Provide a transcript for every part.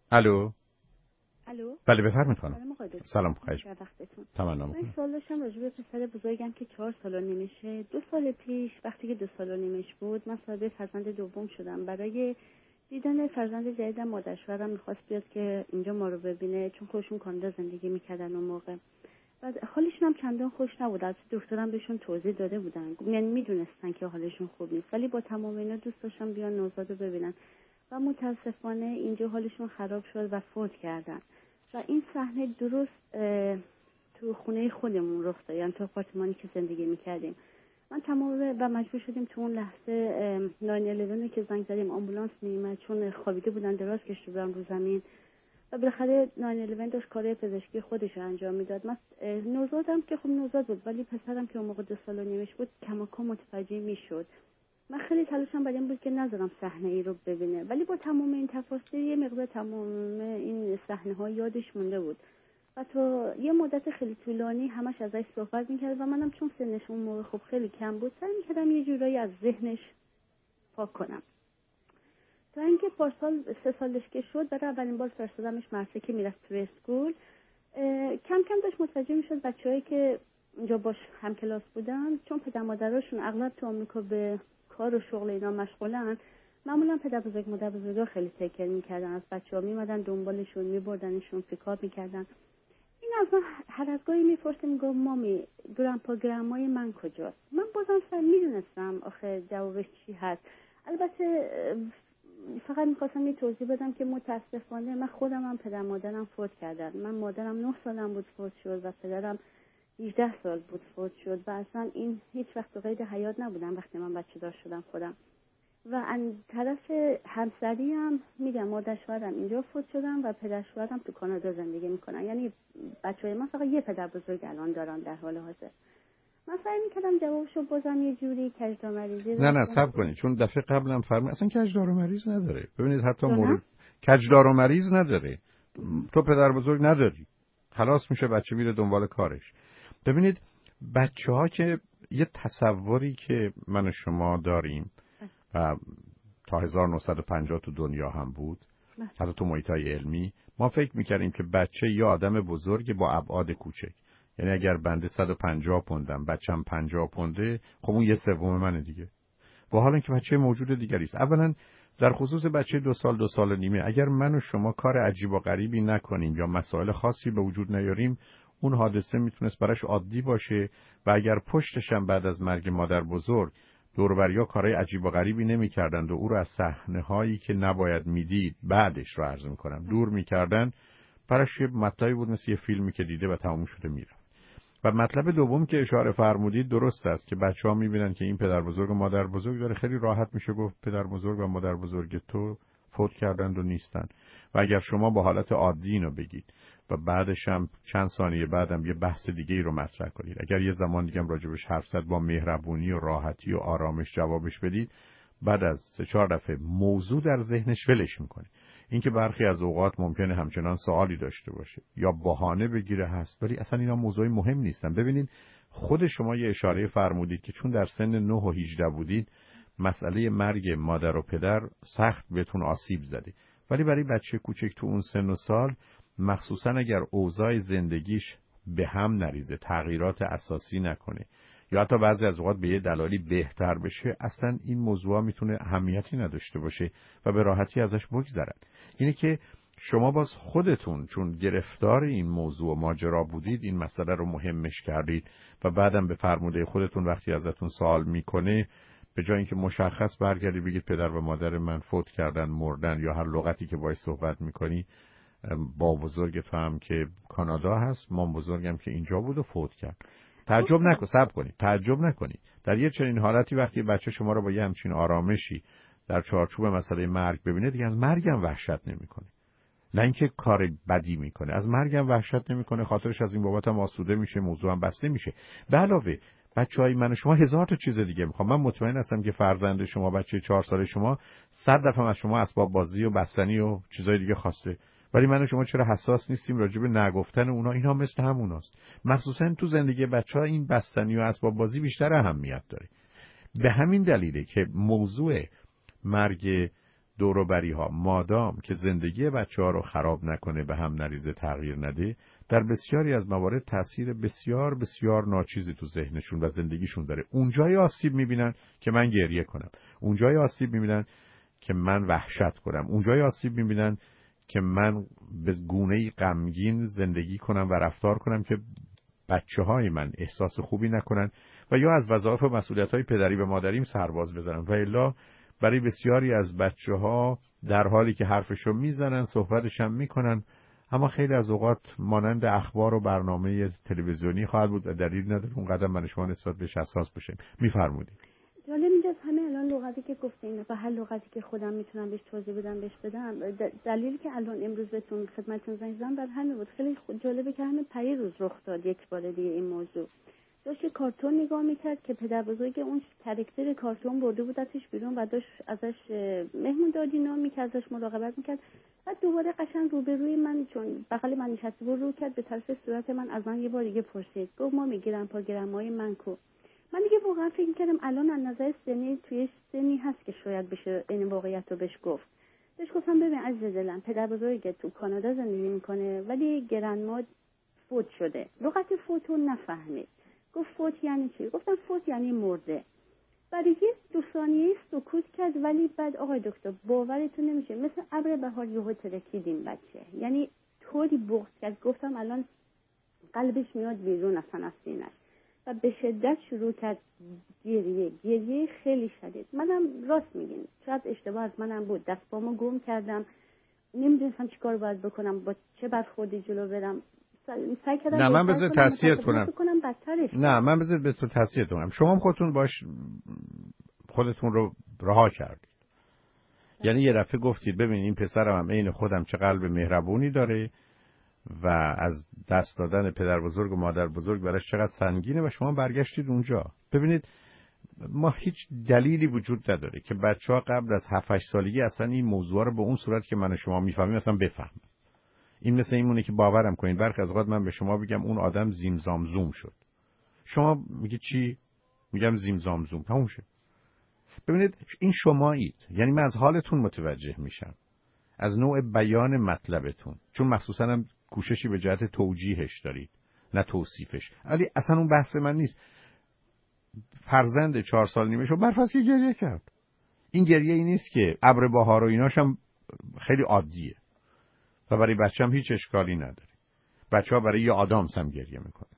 الو. الو. بله بفرمایید خانم. سلام آقای دکتر. سلام خواهش. وقتتون. تمام. من سوال داشتم راجع به پسر بزرگم که 4 سال و نیمشه. 2 سال پیش وقتی که 2 سال و نیمش بود من صاحب فرزند دوم شدم. برای دیدن فرزند جدیدم مادر شوهرم می‌خواست بیاد که اینجا ما رو ببینه، چون خودشون کانادا زندگی می‌کردن اون موقع. بعد حالشون هم چندان خوش نبود. از دکترم بهشون توضیح داده بودن، یعنی میدونستن که حالشون خوب نیست، ولی با تمام اینا دوست داشتن بیان نوزاد رو ببینن و متاسفانه اینجا حالشون خراب شد و فوت کردن. و این صحنه درست تو خونه خودمون رخ داد، یعنی تو آپارتمانی که زندگی میکردیم. من تمام و مجبور شدیم تو اون لحظه 911 که زنگ زدیم آمبولانس میومد، چون خوابیده بودن دراز کشیده بودن رو زمین و بالاخره 911 داشت کار پزشکی خودش رو انجام میداد. من نوزادم که خب نوزاد بود، ولی پسرم که اون موقع 2 سال و نیمش بود کماکان متوجه میشد. من خیلی تلاشم برای این بود که نذارم صحنه ای رو ببینه، ولی با تمام این تفاصیل یه مقدار تمام این صحنه ها یادش مونده بود و تا یه مدت خیلی طولانی همش ازش صحبت میکرد و منم چون سنش اون موقع خب خیلی کم بود سعی میکردم یه جورایی از ذهنش پاک کنم. تا اینکه پارسال 3 سالش که شد برای اولین بار فرستادمش مدرسه که میرفت تو اسکول. کم کم داشت متوجه میشد بچه‌هایی که اونجا باش هم کلاس بودن، چون پدر مادراشون اغلب تو آمریکا به کار و شغل اینا مشغولن، معمولا پدر بزرگ مادر بزرگا خیلی تکر میکردن از بچه‌ها، میمدن دنبالشون، میبردنشون، پیکاپ میکردن. این از من هر از گاهی میپرسه، میگه مامی گرانپا گرانمای من کجاست؟ من بازم میدونستم آخه جوابش چی هست. البته فقط میخواستم یه توضیح بدم که متاسفانه من خودم هم پدر مادرم فوت کردن. من مادرم 9 سالم بود فوت شد و پدرم 18 سال بود فوت شد و اصلا این هیچ وقت تو قید حیات نبودم وقتی من بچه دار شدم خودم. و از طرف همسری هم میگم مادر شوهرم اینجا فوت شدن و پدر شوهرم تو کانادا زندگی میکنن. یعنی بچه‌های من فقط یه پدر بزرگ الان دارن در حال حاضر. من سعی میکردم جوابشو بازم یه جوری کجدار مریضی. نه صبر کنید، چون دفعه قبلم فرمودم اصلا کجدار و مریض نداره. ببینید حتی مورد کجدار و مریض نداره. تو پدر بزرگ نداری، خلاص میشه بچه میره دنبال کارش. ببینید بچه‌ها که یه تصوری که من و شما داریم و تا 1950 تو دنیا هم بود، حتی تو محیط‌های علمی ما فکر میکردیم که بچه یه آدم بزرگ با ابعاد کوچک. یعنی اگر بنده 150 پوندم بچم 50 پونده، خب اون 1/3 منه دیگه. با حال اینکه بچه موجود دیگری است. اولا در خصوص بچه 2 سال 2 سال و نیمه اگر من و شما کار عجیب و غریبی نکنیم یا مسائل خاصی به وجود نیاریم، اون حادثه میتونست براش عادی باشه و اگر پشتش هم بعد از مرگ مادر بزرگ دور و بریا کارهای عجیب و غریبی نمی‌کردند و او رو از صحنه‌هایی که نباید میدید بعدش رو عرض می‌کنم دور می‌کردن، براش یه مطلبی بود مثل یه فیلمی که دیده و تموم شده میره. و مطلب دوم که اشاره فرمودید درست است که بچه‌ها می‌بینن که این پدر بزرگ و مادر بزرگ داره، خیلی راحت میشه گفت پدر بزرگ و مادر بزرگ تو فوت کردند و نیستن. و اگر شما با حالت عادی اینو بگید و بعدش هم چند ثانیه بعدم یه بحث دیگه ای رو مطرح کنید، اگر یه زمان دیگه هم راجبش حرف زد با مهربونی و راحتی و آرامش جوابش بدید، بعد از 3-4 دفعه موضوع در ذهنش ولش میکنه. اینکه برخی از اوقات ممکنه همچنان سوالی داشته باشه یا بهانه بگیره هست، ولی اصلا اینا موضوعی مهم نیستن. ببینید خود شما یه اشاره فرمودید که چون در سن 9 و 18 بودید مسئله مرگ مادر و پدر سخت بهتون آسیب زده، ولی برای بچه کوچک تو اون سن و سال مخصوصا اگر اوضاع زندگیش به هم نریزه، تغییرات اساسی نکنه یا حتی بعضی از اوقات به یه دلالی بهتر بشه، اصلا این موضوع میتونه اهمیتی نداشته باشه و به راحتی ازش بگذرن. اینه که شما باز خودتون چون گرفتار این موضوع و ماجرا بودید این مسئله رو مهمش کردید و بعدم به فرموده خودتون وقتی ازتون سوال میکنه به جای اینکه مشخص برگردی بگید پدر و مادر من فوت کردن، مردن یا هر لغتی که باهاش صحبت میکنی، با بزرگ فهم که کانادا هست، مام بزرگم که اینجا بود و فوت کرد. تعجب نکنید، صبر کنید، تعجب نکنید. در یه چنین حالتی وقتی بچه شما رو با یه همچین آرامشی در چارچوب مسئله مرگ ببینه، دیگه از مرگم وحشت نمیکنه. نه اینکه کار بدی میکنه، از مرگم وحشت نمیکنه، خاطرش از این بابت هم آسوده میشه، موضوع هم بسته میشه. به علاوه بچهای من و شما 1000 تا چیز دیگه میخوام. من مطمئن هستم که فرزند شما بچه 4 ساله شما 100 دفعه از شما اسباب بازی و بستنی و چیزای دیگه خواسته، ولی من و شما چرا حساس نیستیم راجع به نگفتن اونا؟ اینا مثل هموناست. مخصوصا تو زندگی بچه‌ها این بستنی و اسباب بازی بیشتر اهمیت داره. به همین دلیله که موضوع مرگ دور و بری ها مادام که زندگی بچه ها رو خراب نکنه، به هم نریزه، تغییر نده، در بسیاری از موارد تاثیر بسیار بسیار ناچیزی تو ذهنشون و زندگیشون داره. اونجای آسیب میبینن که من گریه کنم، اونجای آسیب میبینن که من وحشت کنم، اونجای آسیب میبینن که من به گونه‌ای غمگین زندگی کنم و رفتار کنم که بچه‌های من احساس خوبی نکنن و یا از وظایف و مسئولیت‌های پدری و مادریم سرباز بزنن. و الا برای بسیاری از بچه‌ها در حالی که حرفشو میزنن، صحبتش هم میکنن، اما خیلی از اوقات مانند اخبار و برنامه تلویزیونی خواهد بود و دلیل نداره اون قدم من شما نسبت بهش حساس بشیم. میفرمودید. جالب اینجاست همه الان لغتی که گفتین و هر لغتی که خودم میتونم بهش توضیح بدم بهش بدم. دلیلی که الان امروز بهتون خدمتتون زنگ زدم بر همین بود. خیلی جالبه که همین پیروز رخ داد یک بار دیگه این موضوع. داشت کارتون نگاه میکرد که پدر بزرگ اون کاراکتر کارتون برده بودتش بیرون و داشت ازش مهمونداری نام میکرد، ازش مراقبت میکرد. بعد دوباره قشنگ روبروی من، چون بغل من نشسته بود، رو کرد به طرف صورت من، از من یه بار دیگه پرسید، گفت ما میگیرم پا گرمای من کو. من دیگه واقعا فکر میکردم الان از نظر سنی توی سنی هست که شاید بشه این واقعیت رو بهش گفت. بهش گفتم ببین عزیز دلم، پدر بزرگت تو کانادا زندگی میکنه ولی گرندما فوت شده. لغت فوت رو نفهمید. گفت فوت یعنی چی؟ گفتم فوت یعنی مرده. برای یه 2 ثانیه سکوت کرد، ولی بعد آقای دکتر باورتون نمیشه مثل ابر بهار یهو ترکید این بچه، یعنی طوری بغض کرد. گفتم الان قلبش میاد بیرون اصلا از سینه‌اش و به شدت شروع کرد گریه خیلی شدید. منم راست میگین شاید اشتباه از منم بود، دست پامو گم کردم، نمیدونستم چیکار باید بکنم، با چه برخوردی جلو برم. سعی کردم نه من بذار تصحیحت کنم. نه من بذار به تو تصحیحت کنم. شما خودتون باش خودتون رو رها کردید. یعنی یه دفعه گفتید ببین این پسرم هم عین خودم چه قلب مهربونی داره و از دست دادن پدر بزرگ و مادر بزرگ براش چقدر سنگینه و شما برگشتید اونجا. ببینید ما هیچ دلیلی وجود نداره که بچه‌ها قبل از 7-8 سالگی اصلا این موضوع رو به اون صورت که من و شما میفهمیم اصلا بفهمن. این مثل اینونه که باورم کنید برخی از اوقات من به شما بگم اون آدم زیمزام زوم شد، شما میگی چی؟ میگم زیمزام زوم، تموم شد. ببینید این شمایید، یعنی من از حالتون متوجه میشم، از نوع بیان مطلبتون، چون مخصوصا هم کوششی به جهت توجیهش دارید نه توصیفش. ولی اصلا اون بحث من نیست. فرزند 4 سال نیمه شو برفاست که گریه کرد. این گریه ای نیست که ابر بهار و ایناش هم خیلی عادیه و برای بچه‌م هیچ اشکالی نداره. بچه‌ها برای یه آدامس هم گریه میکنن.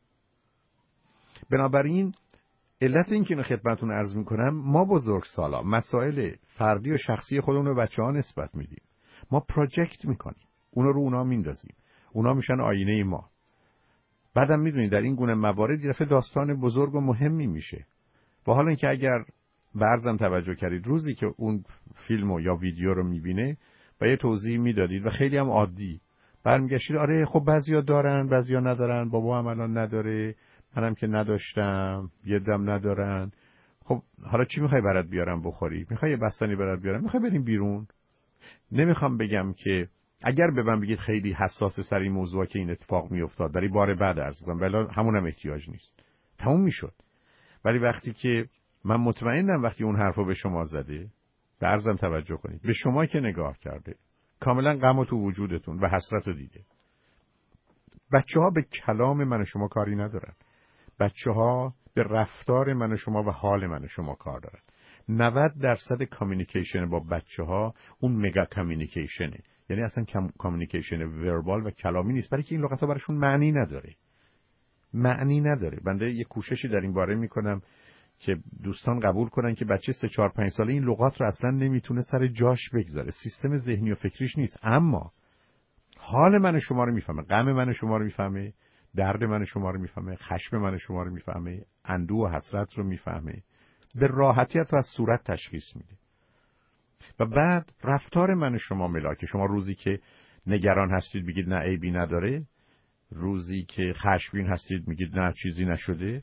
بنابراین علت این که اینو خدمتتون عرض میکنم، ما بزرگسالا مسائل فردی و شخصی خودمون رو بچه‌ها نسبت میدیم. ما پروژکت میکنیم، اونا رو اونا میندازیم، اونا میشن آینه ما. بعدم میدونید در این گونه موارد یه دفعه داستان بزرگ و مهمی میشه. با حال اینکه اگر برزم توجه کردید روزی که اون فیلمو یا ویدیو رو میبینه و یه توضیح میدادید و خیلی هم عادی برمیگشتید، آره خب بعضیا دارن بعضیا ندارن، بابا هم الان نداره، منم که نداشتم، یه دم ندارن، خب حالا چی میخوای برات بیارم بخوری؟ میخوای یه بستنی برات بیارم؟ میخوای بریم بیرون؟ نمیخوام بگم که اگر به من بگید خیلی حساس سر این موضوع که این اتفاق میافتاد برای بار بعد عرض کنم، ولی همونم احتیاج نیست، تموم میشد. ولی وقتی که من مطمئنم وقتی اون حرفو به شما زده، به عرضم توجه کنید، به شما که نگاه کرده، کاملا غم تو وجودتون و حسرت رو دیده. بچه‌ها به کلام من و شما کاری ندارن. بچه‌ها به رفتار من و شما و حال من و شما کار دارن. 90% کامیونیکیشن با بچه‌ها اون مگا کامیونیکیشنه. یعنی اصلا کامیونیکیشن وربال و کلامی نیست، برای که این لغت‌ها براشون معنی نداره. بنده یه کوششی در این باره میکنم که دوستان قبول کنن که بچه 3-4-5 ساله این لغات رو اصلا نمیتونه سر جاش بگذاره، سیستم ذهنی و فکریش نیست، اما حال من و شما رو میفهمه، غم من و شما رو میفهمه، درد من و شما رو میفهمه، خشم من و شما رو میفهمه، اندوه و حسرت رو میفهمه، به راحتی حتی از صورت تشخیص میده. و بعد رفتار من و شما ملاکه، شما روزی که نگران هستید بگید نه عیبی نداره، روزی که خشمگین هستید میگید نه چیزی نشده.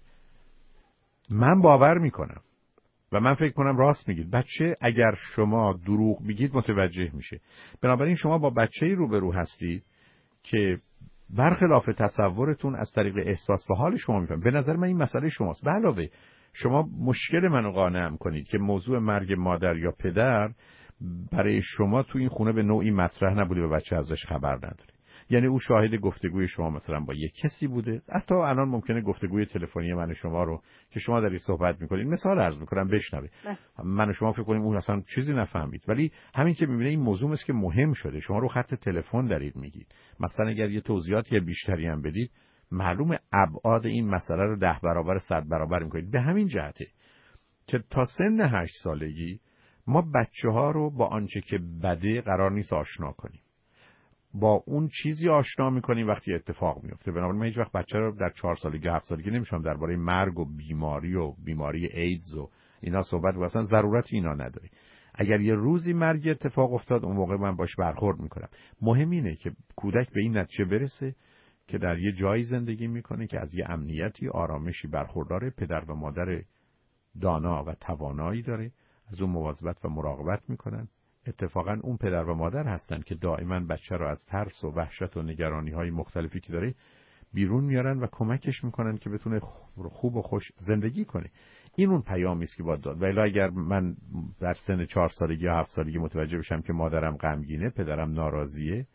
من باور میکنم و من فکر کنم راست میگید، بچه اگر شما دروغ بگید متوجه میشه. بنابراین شما با بچه‌ای روبرو هستید که برخلاف تصورتون از طریق احساس و حال شما میفهمه. به نظر من این مسئله شماست. به علاوه شما مشکل منو قانعم کنید که موضوع مرگ مادر یا پدر برای شما تو این خونه به نوعی مطرح نبوده و بچه ازش خبر نداره. یعنی او شاهد گفتگوی شما مثلا با یک کسی بوده، حتی الان ممکنه گفتگوی تلفنی من و شما رو که شما دارید صحبت میکنید مثال عرض میکنم بشنوه، من و شما فکر کنیم اون اصلا چیزی نفهمید، ولی همین که میبینه این موضوع است که مهم شده، شما رو خط تلفن دارید میگید، مثلا اگر یه توضیحاتی بیشتری هم بدید معلومه ابعاد این مسئله رو 10 برابر 100 برابر میکنید. به همین جهته که تا سن 8 سالگی ما بچه‌ها رو با آنچه که بده قرار نیست آشنا کنیم، با اون چیزی آشنا میکنیم وقتی اتفاق میفته. بنابراین من هیچ وقت بچه رو در 4 سالگی 7 سالگی نمیشم درباره مرگ و بیماری ایدز و اینا صحبت و اصلا ضرورت اینا نداره. اگر یه روزی مرگ اتفاق افتاد اون موقع من باش برخورد میکنم. مهم اینه که کودک به این نتیجه برسه که در یه جایی زندگی میکنه که از یه امنیتی، آرامشی برخورداره، پدر و مادر دانا و توانایی داره، از اون مواظبت و مراقبت میکنن. اتفاقا اون پدر و مادر هستن که دائما بچه رو از ترس و وحشت و نگرانی‌های مختلفی که داره بیرون میارن و کمکش میکنن که بتونه خوب و خوش زندگی کنه. این اون پیامی است که باید داد. ولی اگر من در سن 4 سالگی یا 7 سالگی متوجه بشم که مادرم غمگینه، پدرم ناراضیه،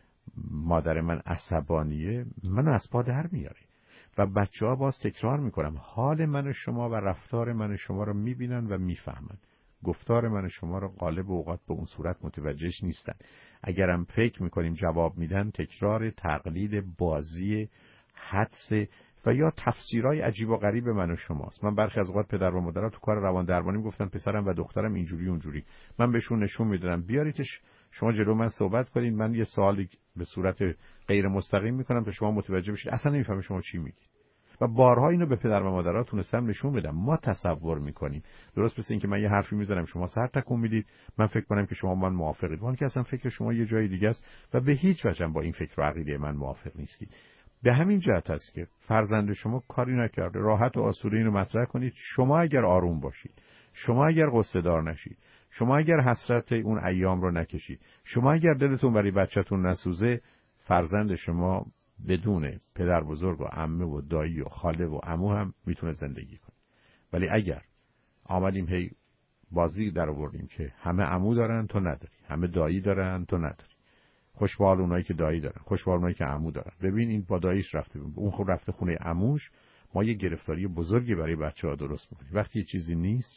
مادر من عصبانیه، منو از پا در میاره. و بچه‌ها باز تکرار میکنم حال من و شما و رفتار من و شما رو میبینن و میفهمن. گفتار من و شما رو غالب اوقات به اون صورت متوجهش نیستن. اگرم فکر میکنیم جواب میدن، تکرار، تقلید، بازی، حدس و یا تفسیرهای عجیب و غریب من و شماست. من برخی از اوقات پدر و مادرها تو کار روان درمانی میگفتن پسرم و دخترم اینجوری اونجوری، من بهشون نشون میدادم بیاریدش شما جلو من صحبت کنید، من یه سوالی به صورت غیر مستقیم میکنم تا شما متوجه بشید اصلا نمیفهمم شما چی میگید. و بارها اینو به پدر و مادرها تونستم نشون بدم. ما تصور میکنیم درست مثل این که من یه حرفی میزنم شما سر تکون میدید، من فکر کنم که شما من موافقید، ولی که اصلا فکر شما یه جای دیگه است و به هیچ وجه با این فکر و عقیده من موافق نیستید. به همین جهت است که فرزند شما کاری نکرده، راحت و آسوده اینو مطرح کنید. شما اگر آروم باشید، شما اگر غصه دار نشید، شما اگر حسرت اون ایام رو نکشید، شما اگر دلتون برای بچه‌تون نسوزه، فرزند شما بدون پدر بزرگ و عمه و دایی و خاله و عمو هم میتونه زندگی کنه. ولی اگر آمدیم هی بازی در آوردیم که همه عمو دارن تو نداری، همه دایی دارن تو نداری، خوشبال اونایی که دایی دارن، خوشبال اونایی که عمو دارن، ببین این با داییش رفته اون خود رفته خونه عموش، ما یه گرفتاری بزرگی برای بچه‌ها درست می‌کنیم. وقتی یه چیزی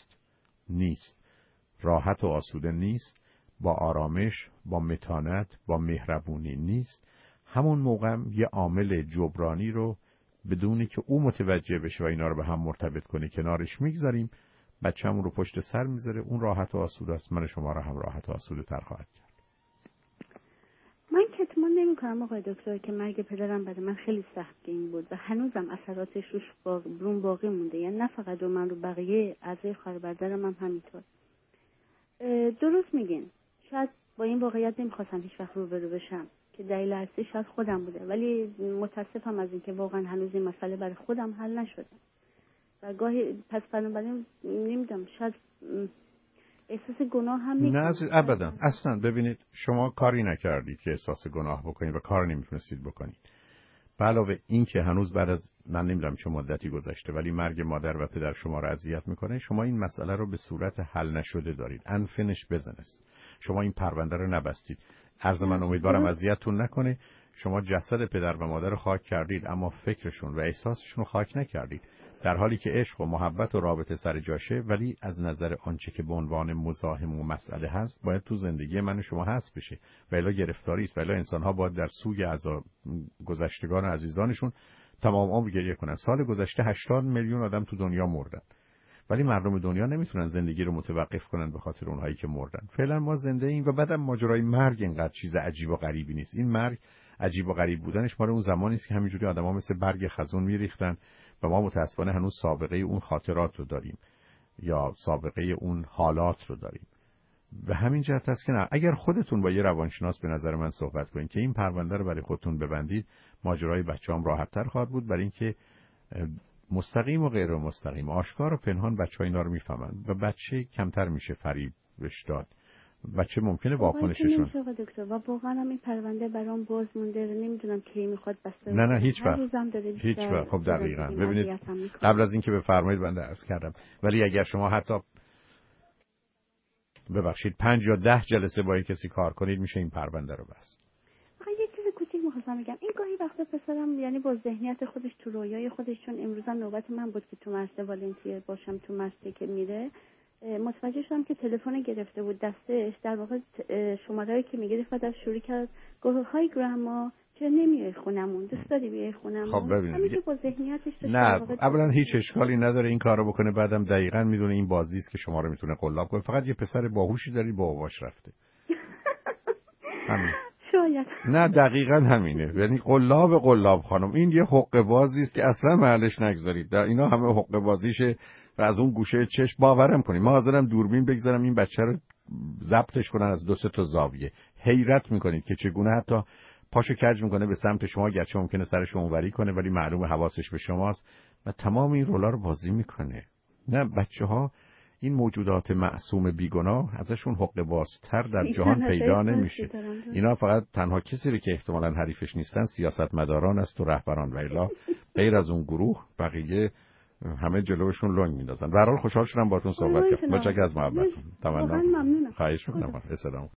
نیست راحت و آسوده نیست، با آرامش، با متانت، با مهربونی نیست، همون موقع یه عامل جبرانی رو بدونی که او متوجه بشه و اینا رو به هم مرتبط کنه کنارش میگذاریم، بچه‌مون رو پشت سر میذاره، اون راحت و آسوده است، من شما رو هم راحت و آسوده تر خواهد کرد. من کتمان نمی کنم آقای دکتر که مرگ پدرم برای من خیلی سختگیر بود و هنوزم اثراتش روش باقی مونده، یعنی نه فقط رو من، رو بقیه اعضای خانواده برادرم هم همینطور. درست میگین، شاید با این واقعیت نمیخواستم هیچ وقت روبرو بشم که دلیل اصلی شاید خودم بوده، ولی متاسفم از اینکه واقعا هنوز این مسئله برای خودم حل نشده و گاهی پس بنابراین نمیدونم شاید احساس گناه هم میکنم. نه ابدا، اصلا ببینید شما کاری نکردید که احساس گناه بکنید و کار نمیتونستید بکنید. به علاوه این که هنوز بعد از من نمیدونم چه مدتی گذشته ولی مرگ مادر و پدر شما رو اذیت میکنه، شما این مسئله رو به صورت حل نشده دارید. unfinished business. شما این پرونده رو نبستید. عرض من امیدوارم اذیتتون نکنه. شما جسد پدر و مادر رو خاک کردید اما فکرشون و احساسشون رو خاک نکردید. در حالی که عشق و محبت و رابطه سر جاشه، ولی از نظر آنچه که به عنوان مزاحم و مسئله هست باید تو زندگی من و شما هست بشه. و الا گرفتاری است. و الا انسان‌ها باید در سوگ عذاب گذشتگان و عزیزانشون تمام عمر گریه کنن. سال گذشته 80 میلیون آدم تو دنیا مردن. ولی مردم دنیا نمیتونن زندگی رو متوقف کنن به خاطر اونهایی که مردن. فعلا ما زنده ایم و بعدم ماجرای مرگ اینقدر چیز عجیب و غریبی نیست. این مرگ عجیب و غریب بودنش مال اون زمانی است که همینجوری آدم‌ها مثل برگ خزون میریختن و ما متأسفانه هنوز سابقه اون خاطرات رو داریم یا سابقه اون حالات رو داریم. و همین جهت است که نه، اگر خودتون با یه روانشناس به نظر من صحبت کنید که این پرونده رو برای خودتون ببندید، ماجرای بچه‌ام راحت‌تر خواهد بود، برای اینکه مستقیم و غیر مستقیم، آشکار و پنهان بچه‌ها اینا رو میفهمن و بچه کمتر میشه فریبش داد. بچه ممکنه واکنششون دکتر و واقعا هم این پرونده برام باز مونده، نمیدونم کی میخواد بسته. نه هیچ وقت. خب دقیقاً ببینید قبل از اینکه بفرمایید بنده عرض کردم، ولی اگر شما حتی ببخشید 5 یا 10 جلسه با کسی کار کنید میشه این پرونده رو بست. یه چیز کوچیک می‌خواستم بگم. این گاهی وقتا پسرم یعنی با ذهنیت خودش تو رویای خودش، چون امروز هم نوبت من بود که تو مرسه والنتیر باشم، تو مرسه که میره متوجه شدم که تلفن گرفته بود دستش، در واقع شماره‌ای که میگرفت بعد شروع کرد گفت های گراما چرا نمیای خونمون، دوست داری بیای خونمون؟ خب ببینید با ذهنیتش نه اولا هیچ اشکالی نداره این کارو بکنه، بعدم دقیقاً میدونه این بازی است که شما رو میتونه قلاب کنه. فقط یه پسر باهوشی داری با باباش رفته. همین. شاید. نه دقیقاً همینه، یعنی قلاب خانم این یه حقه بازی است که اصلا محلش نگذارید. در اینا همه حقه بازیشه و از اون گوشه چشم باورم کنید ما حاضرم دوربین بگذارم این بچه رو ضبطش کنن از 2-3 تا زاویه. حیرت میکنید که چگونه حتی پاشو کج میکنه به سمت شما، گرچه ممکنه سرش اونوری کنه ولی معلومه حواسش به شماست و تمام این رولا رو بازی میکنه. نه بچه‌ها این موجودات معصوم بیگناه ازشون حقه بازتر در جهان پیدا نمیشه. اینا فقط تنها کسی رو که احتمالاً حریفش نیستن سیاستمداران است و رهبران و الا غیر از اون گروه بقیه همه جلوشون لنگ میندازن. به هر حال خوشحال شدم باهاتون صحبت کردم. متشکرم از محبتتون. تمام. خواهش می‌کنم. سلام.